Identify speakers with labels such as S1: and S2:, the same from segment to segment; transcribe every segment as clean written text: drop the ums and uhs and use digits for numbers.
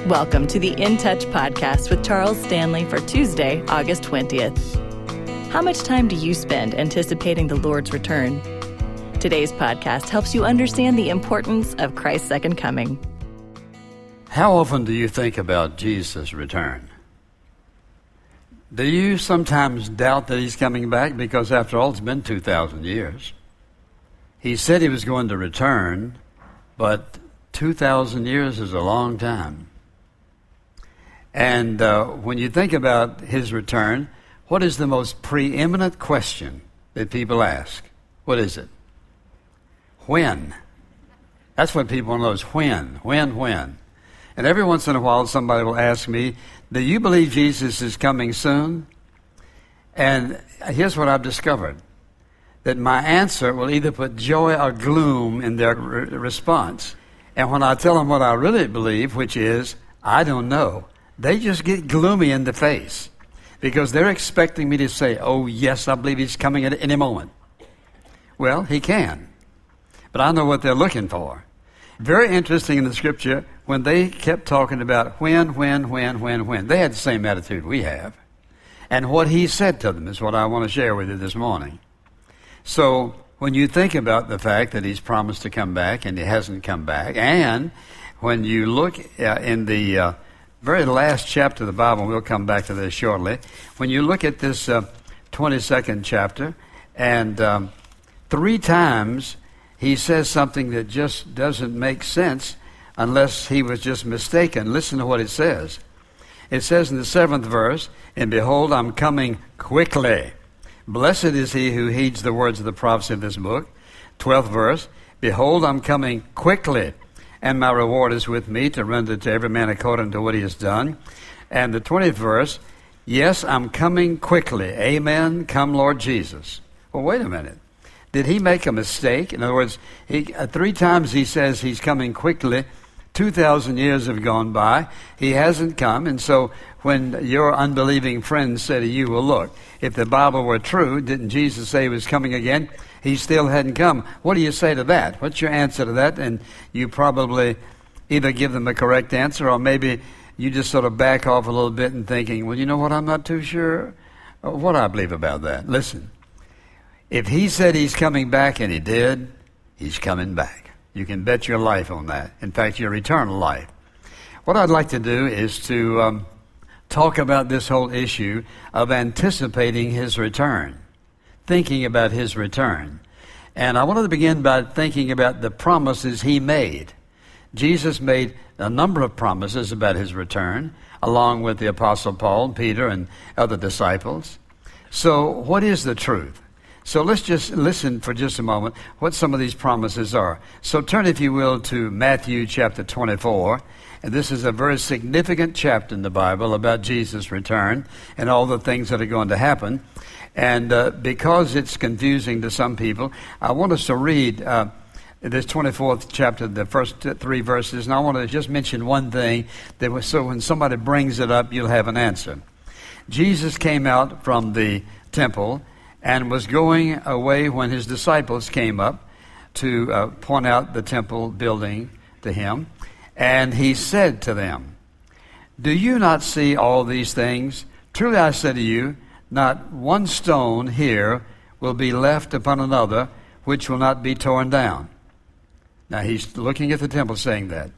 S1: Welcome to the In Touch podcast with Charles Stanley for Tuesday, August 20th. How much time do you spend anticipating the Lord's return? Today's podcast helps you understand the importance of Christ's second coming.
S2: How often do you think about Jesus' return? Do you sometimes doubt that he's coming back? Because after all, it's been 2,000 years. He said he was going to return, but 2,000 years is a long time. And when you think about his return, what is the most preeminent question that people ask? What is it? When? That's what people want to know is when. And every once in a while somebody will ask me, do you believe Jesus is coming soon? And here's what I've discovered, that my answer will either put joy or gloom in their response. And when I tell them what I really believe, which is, I don't know, they just get gloomy in the face because they're expecting me to say, oh, yes, I believe he's coming at any moment. Well, he can, but I know what they're looking for. Very interesting in the scripture, when they kept talking about when, they had the same attitude we have. And what he said to them is what I want to share with you this morning. So when you think about the fact that he's promised to come back and he hasn't come back, and when you look in the very last chapter of the Bible, and we'll come back to this shortly, when you look at this 22nd chapter, and 3 times he says something that just doesn't make sense unless he was just mistaken. Listen to what it says. It says in the 7th verse, and behold, I'm coming quickly. Blessed is he who heeds the words of the prophecy of this book. 12th verse, behold, I'm coming quickly, and my reward is with me to render to every man according to what he has done. And the 20th verse, yes, I'm coming quickly. Amen. Come, Lord Jesus. Well, wait a minute. Did he make a mistake? In other words, 3 times he says he's coming quickly. 2,000 years have gone by. He hasn't come. And so when your unbelieving friends say to you, well, look, if the Bible were true, didn't Jesus say he was coming again? He still hadn't come. What do you say to that? What's your answer to that? And you probably either give them a correct answer, or maybe you just sort of back off a little bit and thinking, well, you know what, I'm not too sure what I believe about that. Listen, if he said he's coming back, and he did, he's coming back. You can bet your life on that. In fact, your eternal life. What I'd like to do is to talk about this whole issue of anticipating his return, thinking about his return. And I wanted to begin by thinking about the promises he made. Jesus made a number of promises about his return, along with the Apostle Paul and Peter and other disciples. So what is the truth? So let's just listen for just a moment what some of these promises are. So turn, if you will, to Matthew chapter 24. And this is a very significant chapter in the Bible about Jesus' return and all the things that are going to happen. And because it's confusing to some people, I want us to read this 24th chapter, the first 3 verses. And I want to just mention one thing, so when somebody brings it up, you'll have an answer. Jesus came out from the temple and was going away when his disciples came up to point out the temple building to him. And he said to them, do you not see all these things? Truly I say to you, not one stone here will be left upon another which will not be torn down. Now he's looking at the temple saying that.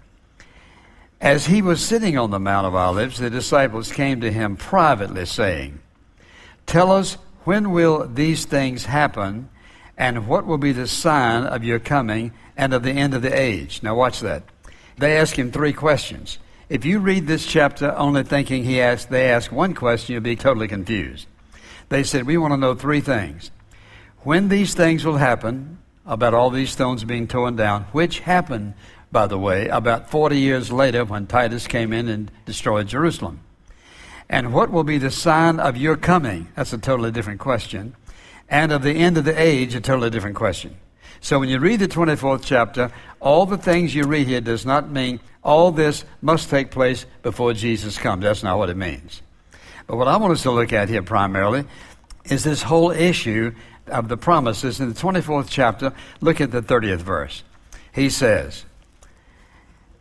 S2: As he was sitting on the Mount of Olives, the disciples came to him privately saying, tell us, when will these things happen, and what will be the sign of your coming and of the end of the age? Now watch that. They ask him 3 questions. If you read this chapter only thinking they ask one question, you'll be totally confused. They said, we want to know 3 things. When these things will happen, about all these stones being torn down, which happened, by the way, about 40 years later when Titus came in and destroyed Jerusalem. And what will be the sign of your coming? That's a totally different question. And of the end of the age, a totally different question. So when you read the 24th chapter, all the things you read here does not mean all this must take place before Jesus comes. That's not what it means. But what I want us to look at here primarily is this whole issue of the promises. In the 24th chapter, look at the 30th verse. He says,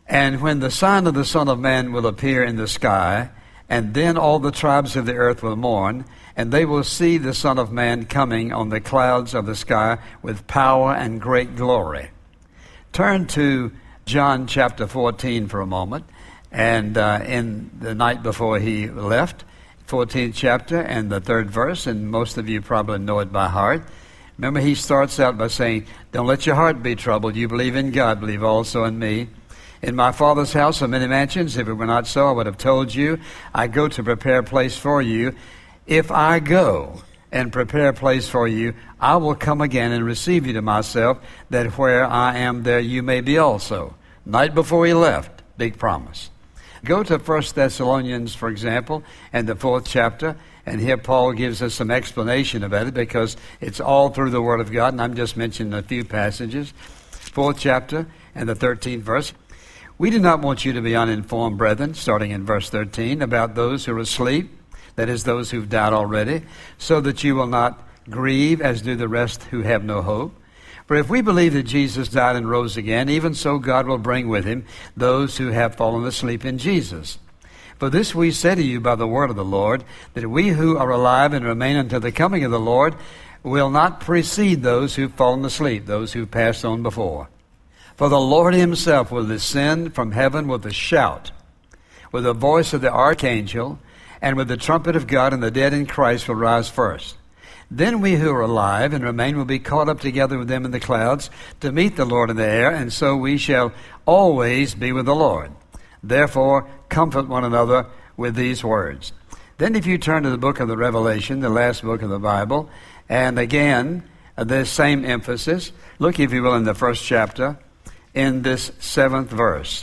S2: And when the sign of the Son of Man will appear in the sky, and then all the tribes of the earth will mourn, and they will see the Son of Man coming on the clouds of the sky with power and great glory. Turn to John chapter 14 for a moment, and in the night before he left, 14th chapter and the 3rd verse, and most of you probably know it by heart. Remember, he starts out by saying, "Don't let your heart be troubled. You believe in God, believe also in me. In my Father's house are many mansions. If it were not so, I would have told you. I go to prepare a place for you. If I go and prepare a place for you, I will come again and receive you to myself, that where I am, there you may be also." Night before he left, big promise. Go to 1 Thessalonians, for example, and the 4th chapter, and here Paul gives us some explanation about it because it's all through the Word of God, and I'm just mentioning a few passages. 4th chapter and the 13th verse. "We do not want you to be uninformed, brethren," starting in verse 13, "about those who are asleep, that is, those who've died already, so that you will not grieve as do the rest who have no hope. For if we believe that Jesus died and rose again, even so God will bring with him those who have fallen asleep in Jesus. For this we say to you by the word of the Lord, that we who are alive and remain until the coming of the Lord will not precede those who've fallen asleep," those who passed on before. "For the Lord himself will descend from heaven with a shout, with the voice of the archangel, and with the trumpet of God, and the dead in Christ will rise first. Then we who are alive and remain will be caught up together with them in the clouds to meet the Lord in the air, and so we shall always be with the Lord. Therefore, comfort one another with these words." Then if you turn to the book of the Revelation, the last book of the Bible, and again, this same emphasis, look, if you will, in the 1st chapter, in this 7th verse.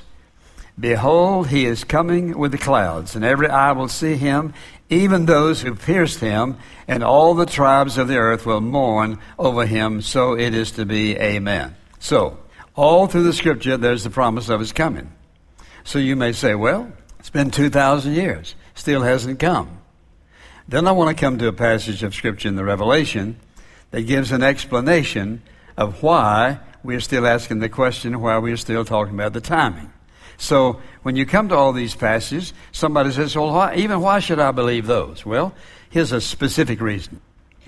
S2: "Behold, he is coming with the clouds, and every eye will see him, even those who pierced him, and all the tribes of the earth will mourn over him. So it is to be. Amen." So, all through the Scripture, there's the promise of his coming. So you may say, well, it's been 2,000 years. Still hasn't come. Then I want to come to a passage of Scripture in the Revelation that gives an explanation of why we're still asking the question, why we're still talking about the timing. So when you come to all these passages, somebody says, well, why should I believe those? Well, here's a specific reason.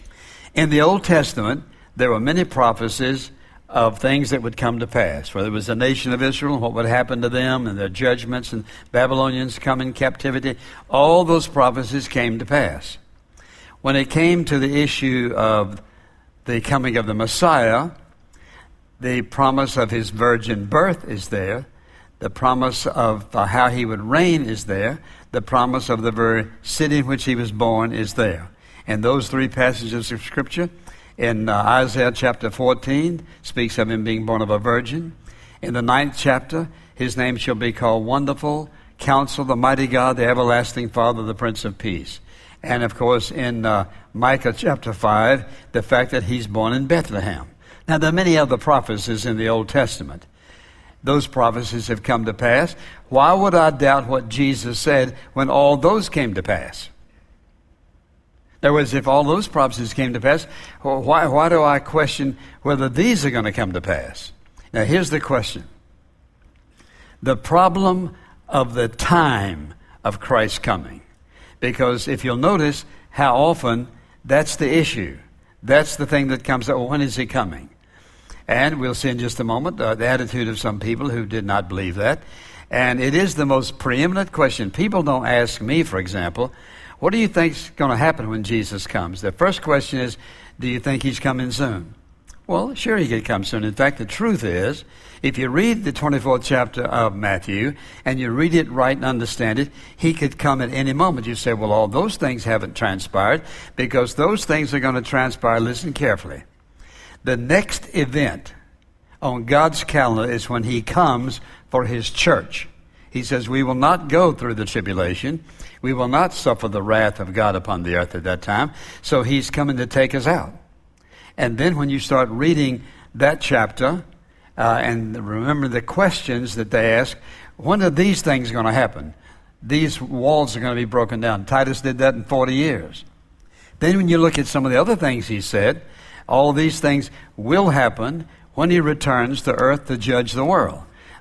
S2: In the Old Testament, there were many prophecies of things that would come to pass. Whether it was the nation of Israel and what would happen to them and their judgments and Babylonians come in captivity, all those prophecies came to pass. When it came to the issue of the coming of the Messiah, the promise of his virgin birth is there. The promise of how he would reign is there. The promise of the very city in which he was born is there. And those 3 passages of Scripture, in Isaiah chapter 14, speaks of him being born of a virgin. In the 9th chapter, his name shall be called Wonderful, Counselor, the Mighty God, the Everlasting Father, the Prince of Peace. And, of course, in Micah chapter 5, the fact that he's born in Bethlehem. Now, there are many other prophecies in the Old Testament. Those prophecies have come to pass. Why would I doubt what Jesus said when all those came to pass? In other words, if all those prophecies came to pass, why do I question whether these are going to come to pass? Now, here's the question. The problem of the time of Christ's coming. Because if you'll notice how often that's the issue. That's the thing that comes up. Well, when is he coming? And we'll see in just a moment the attitude of some people who did not believe that. And it is the most preeminent question. People don't ask me, for example, what do you think is going to happen when Jesus comes? The first question is, do you think he's coming soon? Well, sure he could come soon. In fact, the truth is, if you read the 24th chapter of Matthew and you read it right and understand it, he could come at any moment. You say, well, all those things haven't transpired, because those things are going to transpire. Listen carefully. The next event on God's calendar is when he comes for his church. He says, we will not go through the tribulation. We will not suffer the wrath of God upon the earth at that time. So he's coming to take us out. And then when you start reading that chapter, and remember the questions that they ask, when are these things going to happen? These walls are going to be broken down. Titus did that in 40 years. Then when you look at some of the other things he said, all these things will happen when he returns to earth to judge the world.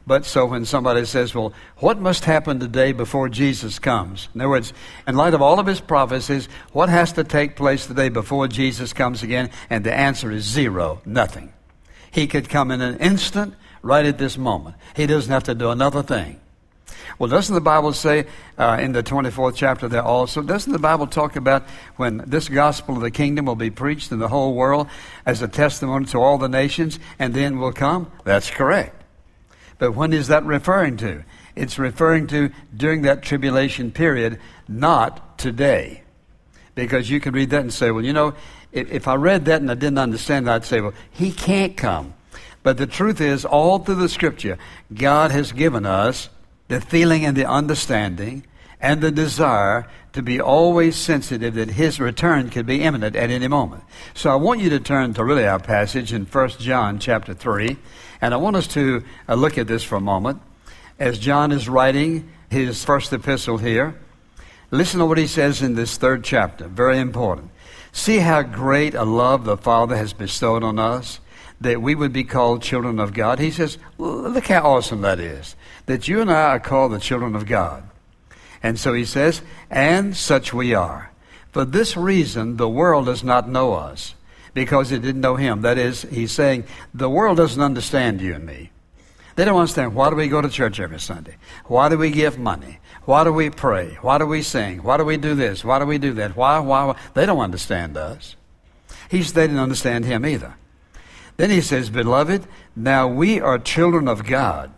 S2: But so when somebody says, well, what must happen today before Jesus comes? In other words, in light of all of his prophecies, what has to take place today before Jesus comes again? And the answer is zero, nothing. He could come in an instant, right at this moment. He doesn't have to do another thing. Well, doesn't the Bible say in the 24th chapter there also, doesn't the Bible talk about when this gospel of the kingdom will be preached in the whole world as a testimony to all the nations, and then will come? That's correct. But when is that referring to? It's referring to during that tribulation period, not today. Because you could read that and say, well, you know, if I read that and I didn't understand it, I'd say, well, he can't come. But the truth is, all through the Scripture, God has given us the feeling and the understanding and the desire to be always sensitive that his return could be imminent at any moment. So I want you to turn to really our passage in 1 John chapter 3. And I want us to look at this for a moment. As John is writing his first epistle here, listen to what he says in this 3rd chapter. Very important. See how great a love the Father has bestowed on us, that we would be called children of God. He says, look how awesome that is, that you and I are called the children of God. And so he says, and such we are. For this reason, the world does not know us, because it didn't know him. That is, he's saying, the world doesn't understand you and me. They don't understand, why do we go to church every Sunday? Why do we give money? Why do we pray? Why do we sing? Why do we do this? Why do we do that? Why? They don't understand us. They didn't understand him either. Then he says, beloved, now we are children of God,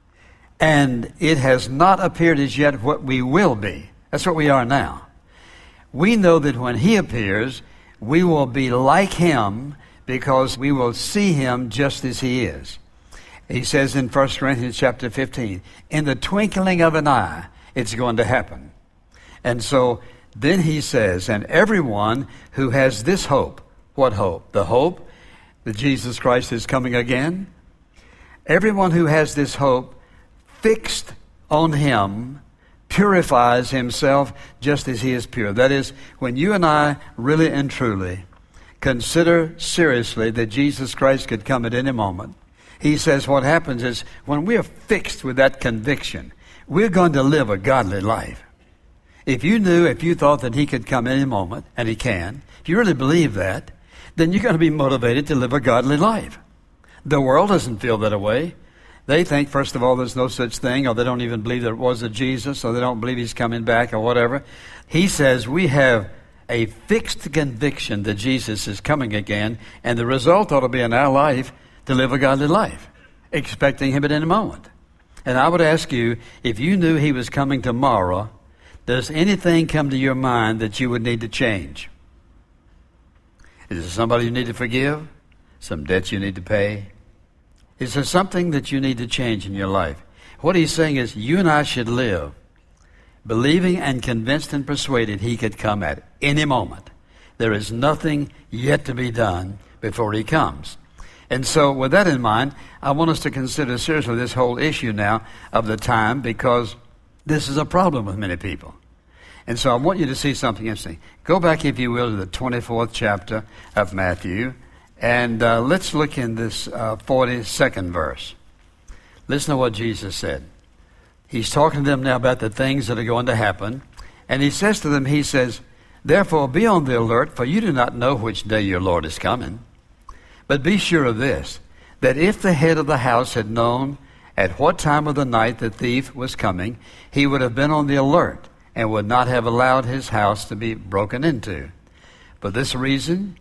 S2: and it has not appeared as yet what we will be. That's what we are now. We know that when he appears, we will be like him, because we will see him just as he is. He says in 1 Corinthians chapter 15, in the twinkling of an eye, it's going to happen. And so then he says, and everyone who has this hope, what hope? The hope that Jesus Christ is coming again. Everyone who has this hope fixed on him purifies himself just as he is pure. That is, when you and I really and truly consider seriously that Jesus Christ could come at any moment, he says what happens is when we are fixed with that conviction, we're going to live a godly life. If you thought that he could come any moment, and he can, if you really believe that, then you're going to be motivated to live a godly life. The world doesn't feel that way. They think, first of all, there's no such thing, or they don't even believe there was a Jesus, or they don't believe he's coming back, or whatever. He says we have a fixed conviction that Jesus is coming again, and the result ought to be in our life to live a godly life, expecting him at any moment. And I would ask you, if you knew he was coming tomorrow, does anything come to your mind that you would need to change? Is there somebody you need to forgive? Some debts you need to pay? Is there something that you need to change in your life? What he's saying is you and I should live believing and convinced and persuaded he could come at any moment. There is nothing yet to be done before he comes. And so with that in mind, I want us to consider seriously this whole issue now of the time, because this is a problem with many people. And so I want you to see something interesting. Go back, if you will, to the 24th chapter of Matthew, and let's look in this 42nd verse. Listen to what Jesus said. He's talking to them now about the things that are going to happen, and he says to them, he says, therefore be on the alert, for you do not know which day your Lord is coming. But be sure of this, that if the head of the house had known at what time of the night the thief was coming, he would have been on the alert and would not have allowed his house to be broken into. For this reason,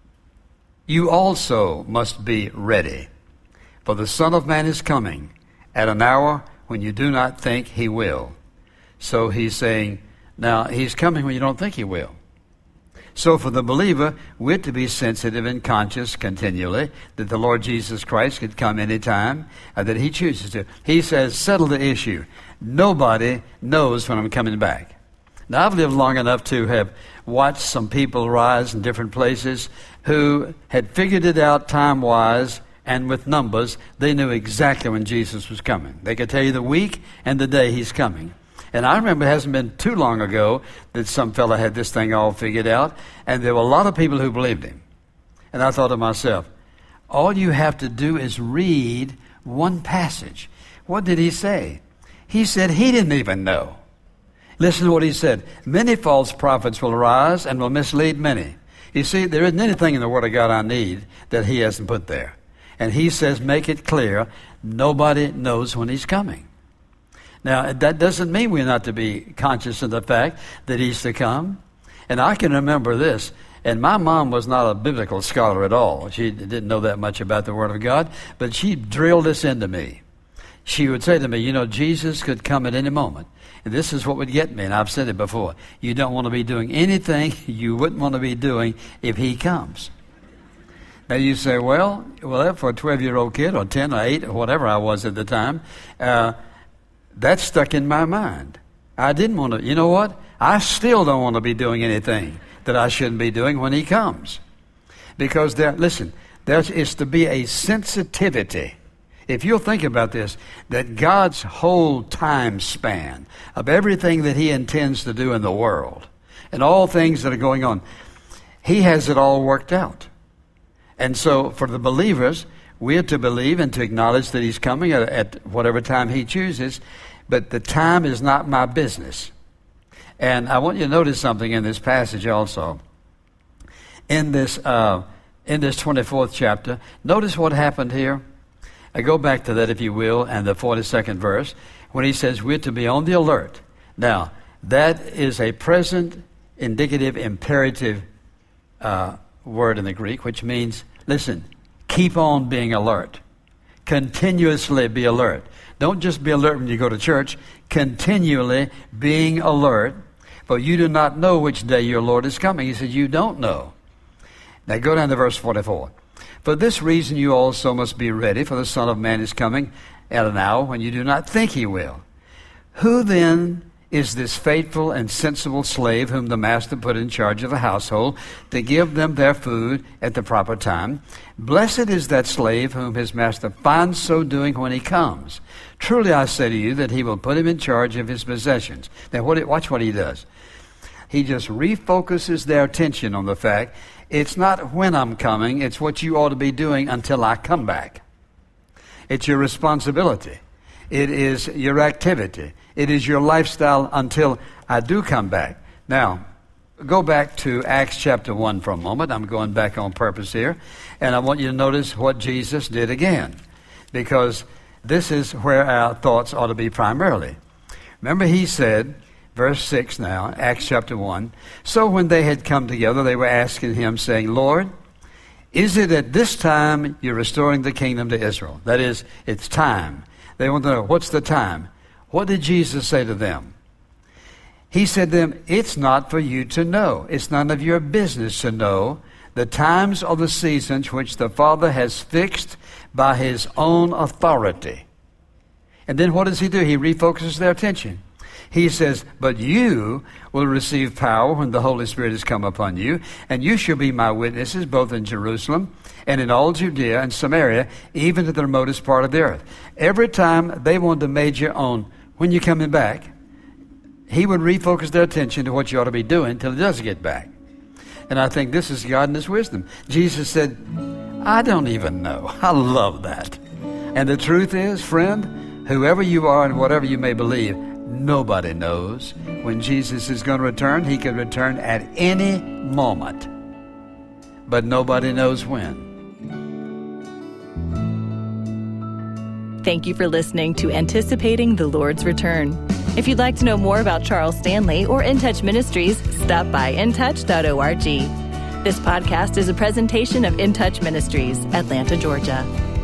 S2: you also must be ready. For the Son of Man is coming at an hour when you do not think he will. So he's saying, now he's coming when you don't think he will. So for the believer, we're to be sensitive and conscious continually that the Lord Jesus Christ could come anytime that he chooses to. He says, settle the issue. Nobody knows when I'm coming back. Now, I've lived long enough to have watched some people rise in different places who had figured it out time-wise and with numbers. They knew exactly when Jesus was coming. They could tell you the week and the day he's coming. And I remember it hasn't been too long ago that some fellow had this thing all figured out, and there were a lot of people who believed him. And I thought to myself, all you have to do is read one passage. What did he say? He said he didn't even know. Listen to what he said. Many false prophets will arise and will mislead many. You see, there isn't anything in the Word of God I need that he hasn't put there. And he says, make it clear, nobody knows when he's coming. Now, that doesn't mean we're not to be conscious of the fact that he's to come. And I can remember this. And my mom was not a biblical scholar at all. She didn't know that much about the Word of God. But she drilled this into me. She would say to me, Jesus could come at any moment. And this is what would get me, and I've said it before. You don't want to be doing anything you wouldn't want to be doing if he comes. Now you say, well, for a 12-year-old kid or 10 or 8 or whatever I was at the time, that stuck in my mind. I didn't want to, you know what? I still don't want to be doing anything that I shouldn't be doing when he comes. Because there is to be a sensitivity. If you'll think about this, that God's whole time span of everything that he intends to do in the world and all things that are going on, he has it all worked out. And so for the believers, we're to believe and to acknowledge that he's coming at whatever time he chooses, but the time is not my business. And I want you to notice something in this passage also. In this 24th chapter, notice what happened here. I go back to that, if you will, and the 42nd verse, when he says we're to be on the alert. Now, that is a present, indicative, imperative word in the Greek, which means, listen, keep on being alert. Continuously be alert. Don't just be alert when you go to church. Continually being alert, for you do not know which day your Lord is coming. He said, you don't know. Now go down to verse 44. For this reason you also must be ready, for the Son of Man is coming at an hour when you do not think he will. Who then is this faithful and sensible slave whom the master put in charge of the household to give them their food at the proper time? Blessed is that slave whom his master finds so doing when he comes. Truly I say to you that he will put him in charge of his possessions. Now watch what he does. He just refocuses their attention on the fact it's not when I'm coming, it's what you ought to be doing until I come back. It's your responsibility. It is your activity. It is your lifestyle until I do come back. Now, go back to Acts chapter 1 for a moment. I'm going back on purpose here. And I want you to notice what Jesus did again. Because this is where our thoughts ought to be primarily. Remember he said, verse 6 now, Acts chapter 1, so when they had come together, they were asking him, saying, Lord, is it at this time you're restoring the kingdom to Israel? That is, it's time. They want to know, what's the time? What did Jesus say to them? He said to them, it's not for you to know. It's none of your business to know the times or the seasons which the Father has fixed by his own authority. And then what does he do? He refocuses their attention. He says, but you will receive power when the Holy Spirit has come upon you, and you shall be my witnesses both in Jerusalem and in all Judea and Samaria, even to the remotest part of the earth. Every time they wanted to major on when you're coming back, he would refocus their attention to what you ought to be doing until he does get back. And I think this is God and his wisdom. Jesus said, I don't even know. I love that. And the truth is, friend, whoever you are and whatever you may believe, nobody knows when Jesus is going to return. He could return at any moment, but nobody knows when.
S1: Thank you for listening to Anticipating the Lord's Return. If you'd like to know more about Charles Stanley or In Touch Ministries, stop by intouch.org. This podcast is a presentation of In Touch Ministries, Atlanta, Georgia.